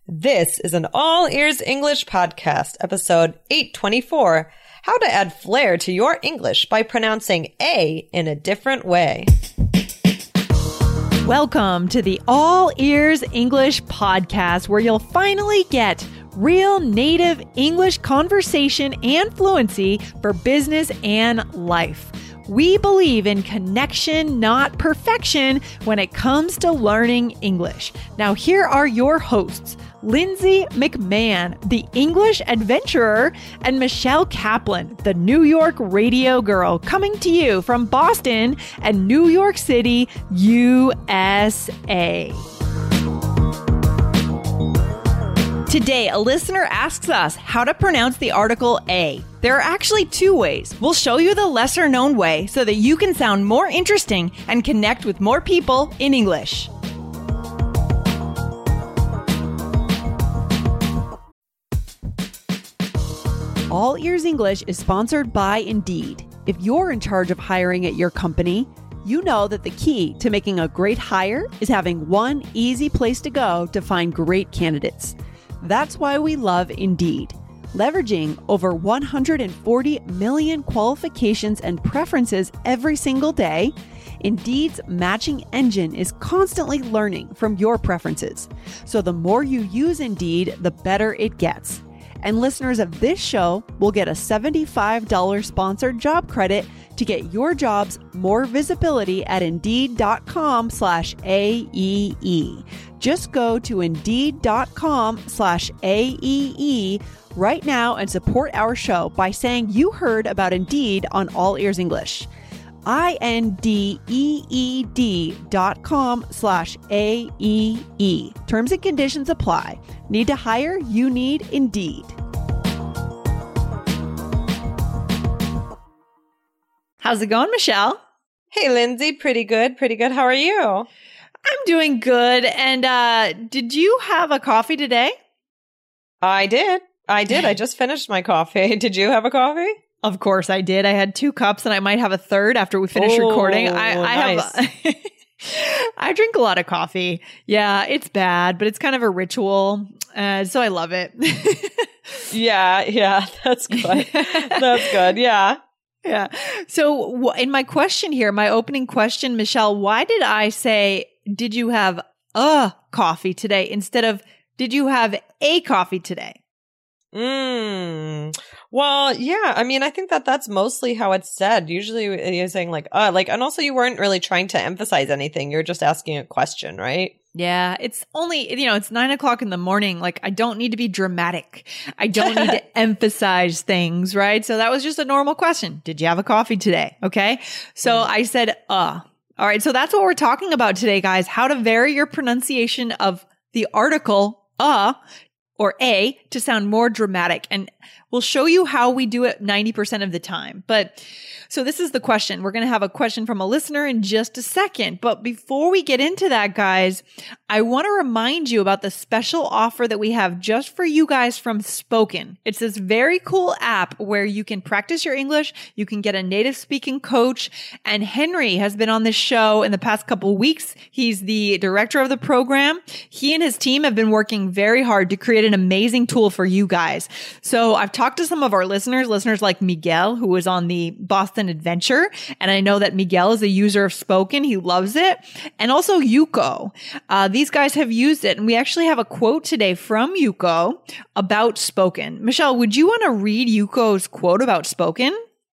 This is an All Ears English podcast, episode 824, How to Add Flair to Your English by Pronouncing A in a Different Way. Welcome to the All Ears English podcast, where you'll finally get real native English conversation and fluency for business and life. We believe in connection, not perfection, when it comes to learning English. Now, here are your hosts, Lindsay McMahon, the English adventurer, and Michelle Kaplan, the New York radio girl, coming to you from Boston and New York City, USA. Today, a listener asks us how to pronounce the article A. There are actually two ways. We'll show you the lesser known way so that you can sound more interesting and connect with more people in English. All Ears English is sponsored by Indeed. If you're in charge of hiring at your company, you know that the key to making a great hire is having one easy place to go to find great candidates. That's why we love Indeed. Leveraging over 140 million qualifications and preferences every single day, Indeed's matching engine is constantly learning from your preferences. So the more you use Indeed, the better it gets. And listeners of this show will get a $75 sponsored job credit to get your jobs more visibility at Indeed.com/AEE. Just go to Indeed.com/AEE right now and support our show by saying you heard about Indeed on All Ears English. INDEED.com/AEE. Terms and conditions apply. Need to hire? You need Indeed. How's it going, Michelle? Hey, Lindsay. Pretty good. How are you? I'm doing good. And did you have a coffee today? I did. I just finished my coffee. Did you have a coffee? Of course I did. I had 2 cups and I might have a third after we finish recording. Nice. I drink a lot of coffee. Yeah, it's bad, but it's kind of a ritual. So I love it. Yeah, that's good. That's good. Yeah. Yeah. So in my question here, my opening question, Michelle, why did I say, did you have a coffee today instead of, did you have a coffee today? Well, yeah, I mean, I think that's mostly how it's said. Usually you're saying and also you weren't really trying to emphasize anything. You're just asking a question, right? Yeah, it's only, it's 9:00 in the morning. Like, I don't need to be dramatic. I don't need to emphasize things, right? So that was just a normal question. Did you have a coffee today? Okay. So I said, All right. So that's what we're talking about today, guys. How to vary your pronunciation of the article, or A, to sound more dramatic. And we'll show you how we do it 90% of the time. But so this is the question. We're going to have a question from a listener in just a second. But before we get into that, guys, I want to remind you about the special offer that we have just for you guys from Spoken. It's this very cool app where you can practice your English. You can get a native speaking coach. And Henry has been on this show in the past couple of weeks. He's the director of the program. He and his team have been working very hard to create an amazing tool for you guys. So I've talked to some of our listeners like Miguel, who was on the Boston Adventure. And I know that Miguel is a user of Spoken. He loves it. And also Yuko. These guys have used it. And we actually have a quote today from Yuko about Spoken. Michelle, would you want to read Yuko's quote about Spoken?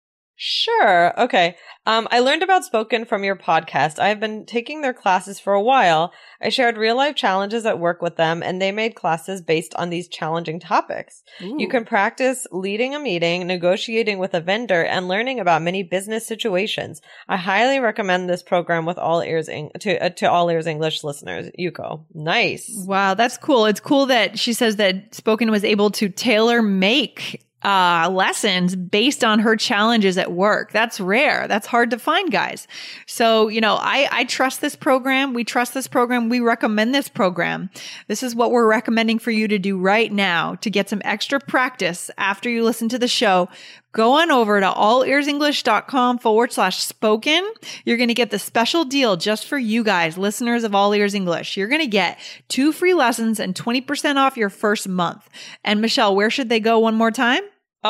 Sure. Okay. I learned about Spoken from your podcast. I have been taking their classes for a while. I shared real life challenges at work with them, and they made classes based on these challenging topics. Ooh. You can practice leading a meeting, negotiating with a vendor, and learning about many business situations. I highly recommend this program with All Ears to All Ears English listeners. Yuko. Nice. Wow, that's cool. It's cool that she says that Spoken was able to tailor make lessons based on her challenges at work. That's rare. That's hard to find, guys. So, I trust this program. We trust this program. We recommend this program. This is what we're recommending for you to do right now to get some extra practice after you listen to the show. go on over to allearsenglish.com/spoken. You're going to get the special deal just for you guys, listeners of All Ears English. You're going to get 2 free lessons and 20% off your first month. And Michelle, where should they go one more time?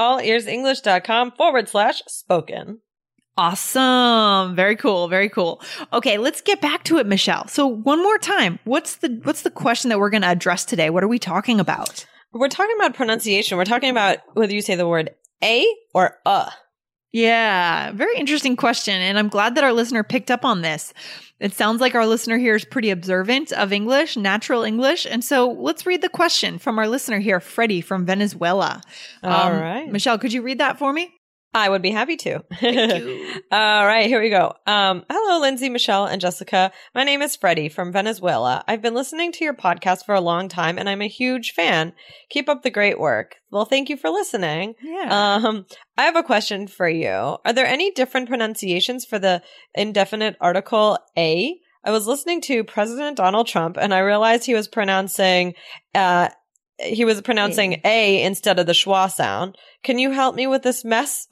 allearsenglish.com/spoken. Awesome. Very cool. Very cool. Okay, let's get back to it, Michelle. So one more time, what's the question that we're going to address today? What are we talking about? We're talking about pronunciation. We're talking about whether you say the word a or Yeah, very interesting question. And I'm glad that our listener picked up on this. It sounds like our listener here is pretty observant of English, natural English. And so let's read the question from our listener here, Freddie from Venezuela. All right. Michelle, could you read that for me? I would be happy to. Thank you. All right, here we go. Hello, Lindsay, Michelle, and Jessica. My name is Freddie from Venezuela. I've been listening to your podcast for a long time, and I'm a huge fan. Keep up the great work. Well, thank you for listening. Yeah. I have a question for you. Are there any different pronunciations for the indefinite article a? I was listening to President Donald Trump, and I realized he was pronouncing a instead of the schwa sound. Can you help me with this mess?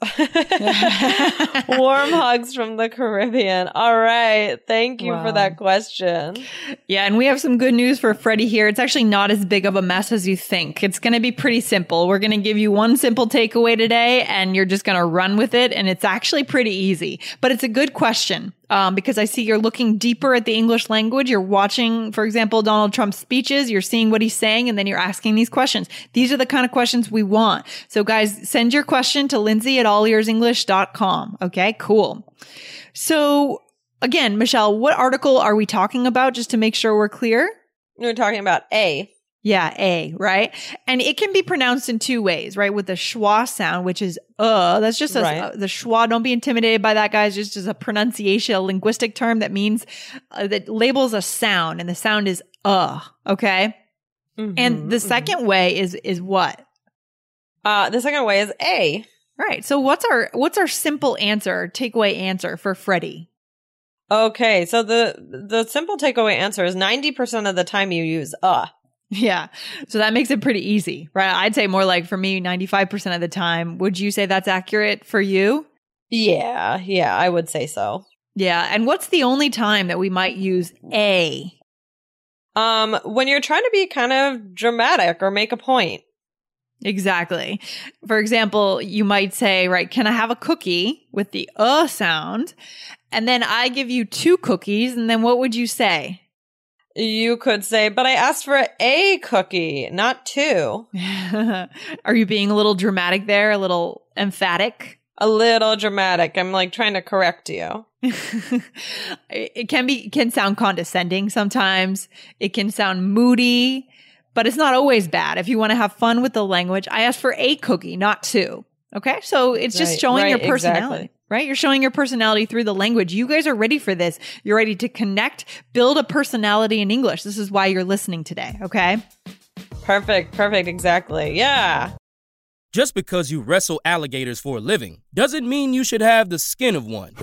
Warm hugs from the Caribbean. All right. Thank you for that question. Yeah. And we have some good news for Freddie here. It's actually not as big of a mess as you think. It's going to be pretty simple. We're going to give you one simple takeaway today and you're just going to run with it. And it's actually pretty easy, but it's a good question. Because I see you're looking deeper at the English language. You're watching, for example, Donald Trump's speeches. You're seeing what he's saying, and then you're asking these questions. These are the kind of questions we want. So guys, send your question to Lindsay@allearsenglish.com. Okay, cool. So again, Michelle, what article are we talking about just to make sure we're clear? We're talking about a. Yeah, a, right? And it can be pronounced in 2 ways, right? With the schwa sound, which is that's just the schwa. Don't be intimidated by that, guys. It's just a pronunciation, a linguistic term that means that labels a sound, and the sound is okay? Mm-hmm, and the second way is what? The second way is a. Right. So what's our simple answer, takeaway answer for Freddie? Okay, so the simple takeaway answer is 90% of the time you use Yeah. So that makes it pretty easy, right? I'd say more like for me, 95% of the time. Would you say that's accurate for you? Yeah, I would say so. Yeah. And what's the only time that we might use a? When you're trying to be kind of dramatic or make a point. Exactly. For example, you might say, right, can I have a cookie with the sound? And then I give you 2 cookies. And then what would you say? You could say, but I asked for a cookie, not 2. Are you being a little dramatic there? A little emphatic? A little dramatic. I'm like trying to correct you. It can sound condescending sometimes. It can sound moody, but it's not always bad. If you want to have fun with the language, I asked for a cookie, not 2. Okay. So it's just showing your personality. Exactly. Right? You're showing your personality through the language. You guys are ready for this. You're ready to connect, build a personality in English. This is why you're listening today. Okay? Perfect. Exactly. Yeah. Just because you wrestle alligators for a living doesn't mean you should have the skin of one.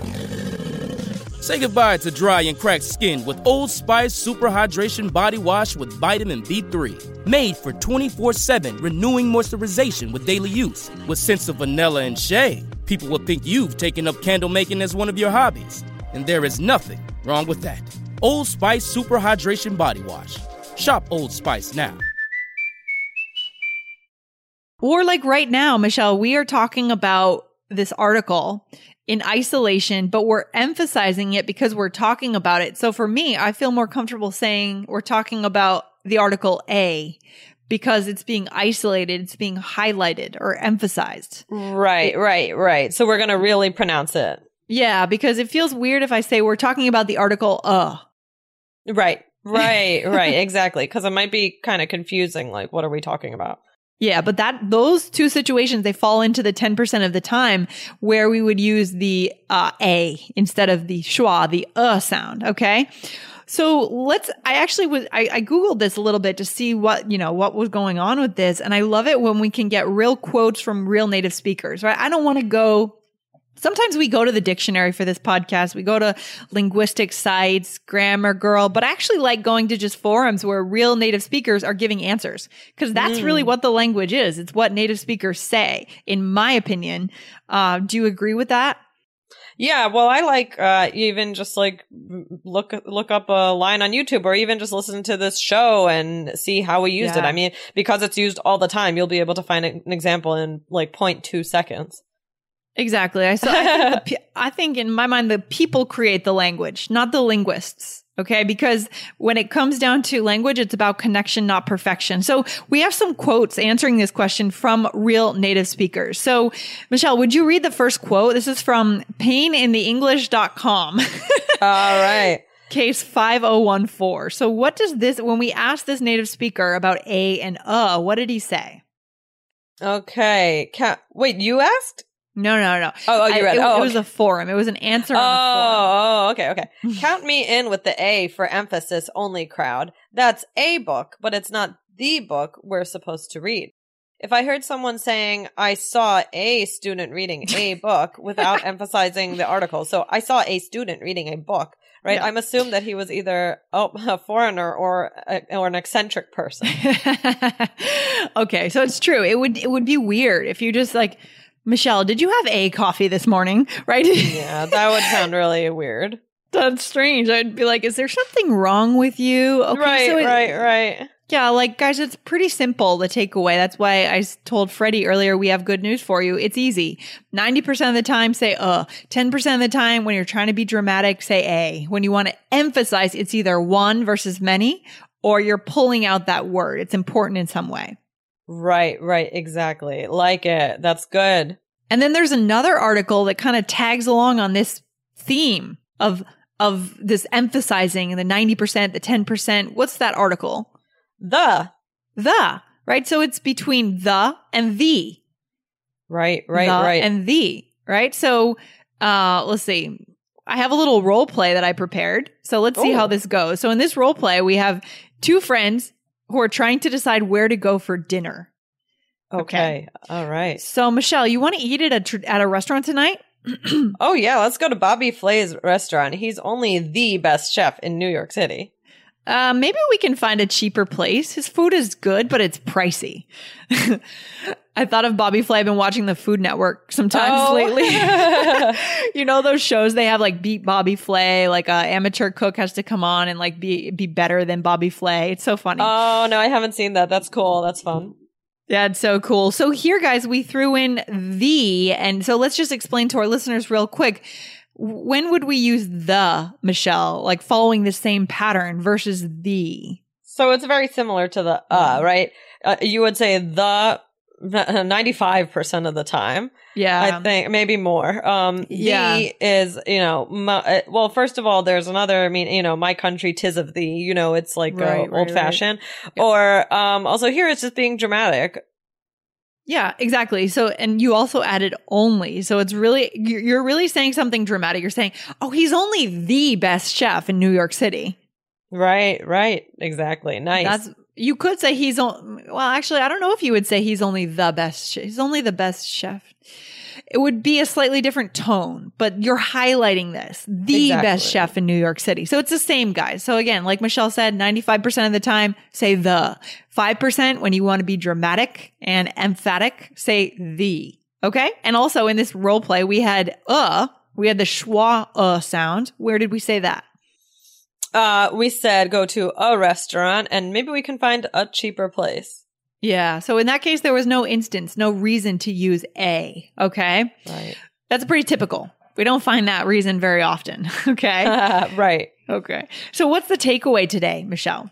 Say goodbye to dry and cracked skin with Old Spice Super Hydration Body Wash with vitamin B3. Made for 24/7 renewing moisturization with daily use. With scents of vanilla and shea, people will think you've taken up candle making as one of your hobbies. And there is nothing wrong with that. Old Spice Super Hydration Body Wash. Shop Old Spice now. Or like right now, Michelle, we are talking about this article in isolation, but we're emphasizing it because we're talking about it. So for me, I feel more comfortable saying we're talking about the article a because it's being isolated, it's being highlighted or emphasized. Right. So we're going to really pronounce it. Yeah, because it feels weird if I say we're talking about the article Right. Exactly. Because it might be kind of confusing. Like, what are we talking about? Yeah, but those 2 situations, they fall into the 10% of the time where we would use the a instead of the schwa, the sound. Okay. So I Googled this a little bit to see what was going on with this. And I love it when we can get real quotes from real native speakers, right? I don't want to go Sometimes we go to the dictionary for this podcast. We go to linguistic sites, Grammar Girl, but I actually like going to just forums where real native speakers are giving answers, because that's really what the language is. It's what native speakers say, in my opinion. Do you agree with that? Yeah, well, I like even just like look up a line on YouTube, or even just listen to this show and see how we used it. I mean, because it's used all the time, you'll be able to find an example in like 0.2 seconds. Exactly. I think in my mind, the people create the language, not the linguists. Okay. Because when it comes down to language, it's about connection, not perfection. So we have some quotes answering this question from real native speakers. So Michelle, would you read the first quote? This is from painintheenglish.com. All right. Case 5014. So what does this, when we asked this native speaker about a and what did he say? Okay. Wait, you asked? No. Oh, you read it. It was a forum. It was an answer on the forum. Okay. Count me in with the A for emphasis only crowd. That's a book, but it's not the book we're supposed to read. If I heard someone saying, I saw a student reading a book without emphasizing the article. So I saw a student reading a book, right? Yeah. I'm assumed that he was either a foreigner or an eccentric person. Okay. So it's true. It would be weird if you just like, Michelle, did you have a coffee this morning? Right? Yeah, that would sound really weird. That's strange. I'd be like, is there something wrong with you? Okay, right. Yeah, like, guys, it's pretty simple, the takeaway. That's why I told Freddie earlier, we have good news for you. It's easy. 90% of the time, say 10% of the time, when you're trying to be dramatic, say a. When you want to emphasize, it's either one versus many, or you're pulling out that word. It's important in some way. Right, exactly. Like it. That's good. And then there's another article that kind of tags along on this theme of this emphasizing the 90%, the 10%. What's that article? The, right? So it's between the and the. Right. And the, right? So let's see. I have a little role play that I prepared. So let's see how this goes. So in this role play, we have two friends who are trying to decide where to go for dinner. Okay. All right. So Michelle, you want to eat at a restaurant tonight? Oh yeah, let's go to Bobby Flay's restaurant. He's only the best chef in New York City. Maybe we can find a cheaper place. His food is good, but it's pricey. I thought of Bobby Flay. I've been watching the Food Network sometimes lately. You know those shows they have like Beat Bobby Flay, like a amateur cook has to come on and like be better than Bobby Flay. It's so funny. Oh no, I haven't seen that. That's cool. That's fun. Yeah, it's so cool. So here, guys, we threw in the, and so let's just explain to our listeners real quick. When would we use the, Michelle, like following the same pattern versus the? So it's very similar to the right? You would say the 95% of the time. Yeah. I think maybe more. The is, well, first of all, there's another, my country, 'tis of thee, it's like old fashioned. Right. Or also here it's just being dramatic. Yeah, exactly. So, and you also added only. So it's really, you're really saying something dramatic. You're saying, oh, he's only the best chef in New York City. Right. Exactly. Nice. You could say well, actually, I don't know if you would say he's only the best. He's only the best chef. It would be a slightly different tone, but you're highlighting this, the best chef in New York City. So it's the same, guys. So again, like Michelle said, 95% of the time, say the. 5% when you want to be dramatic and emphatic, say the. Okay? And also in this role play, we had the schwa sound. Where did we say that? We said go to a restaurant and maybe we can find a cheaper place. Yeah. So in that case, there was no instance, no reason to use a. Okay? Right. That's pretty typical. We don't find that reason very often. Okay? Right. Okay. So what's the takeaway today, Michelle?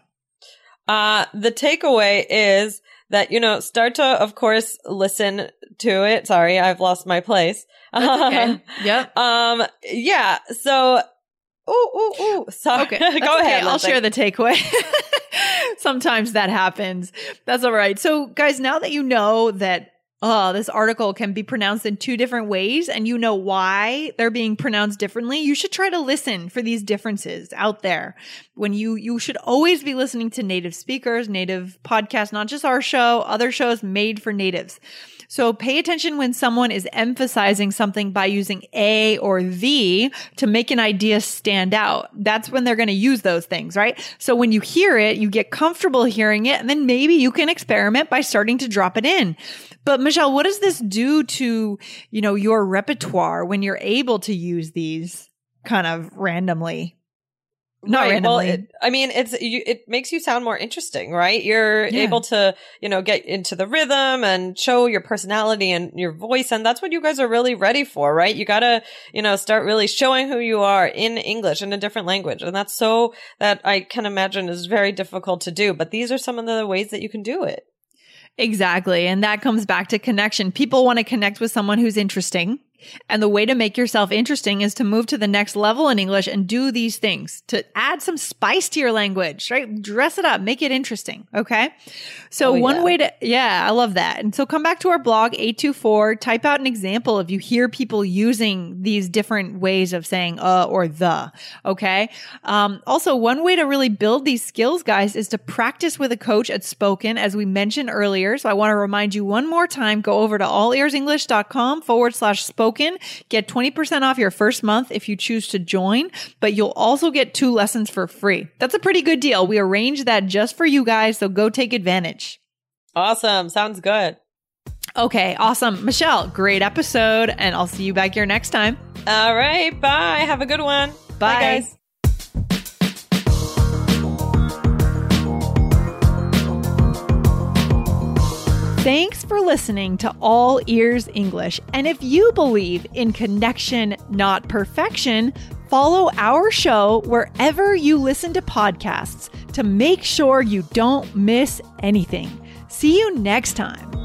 The takeaway is that, start to, of course, listen to it. Sorry, I've lost my place. That's okay. Yep. Yeah. So, Sorry. Okay. Go ahead. I'll share the takeaway. Sometimes that happens. That's all right. So guys, now that you know that this article can be pronounced in 2 different ways and you know why they're being pronounced differently, you should try to listen for these differences out there. When you should always be listening to native speakers, native podcasts, not just our show, other shows made for natives. So pay attention when someone is emphasizing something by using a or the to make an idea stand out. That's when they're going to use those things, right? So when you hear it, you get comfortable hearing it, and then maybe you can experiment by starting to drop it in. But Michelle, what does this do to, your repertoire when you're able to use these kind of randomly? Not randomly. Well, it makes you sound more interesting, right? You're able to, get into the rhythm and show your personality and your voice. And that's what you guys are really ready for, right? You gotta, start really showing who you are in English, in a different language. And that's that I can imagine is very difficult to do. But these are some of the ways that you can do it. Exactly. And that comes back to connection. People want to connect with someone who's interesting. And the way to make yourself interesting is to move to the next level in English and do these things to add some spice to your language, right? Dress it up, make it interesting. Okay. So way to, I love that. And so come back to our blog, 824, type out an example if you hear people using these different ways of saying or the. Okay. Also, one way to really build these skills, guys, is to practice with a coach at Spoken, as we mentioned earlier. So I want to remind you one more time, go over to allearsenglish.com/spoken. Get 20% off your first month if you choose to join, but you'll also get 2 lessons for free. That's a pretty good deal. We arranged that just for you guys, so go take advantage. Awesome. Sounds good. Okay, awesome. Michelle, great episode, and I'll see you back here next time. All right. Bye. Have a good one. Bye guys. Thanks for listening to All Ears English. And if you believe in connection, not perfection, follow our show wherever you listen to podcasts to make sure you don't miss anything. See you next time.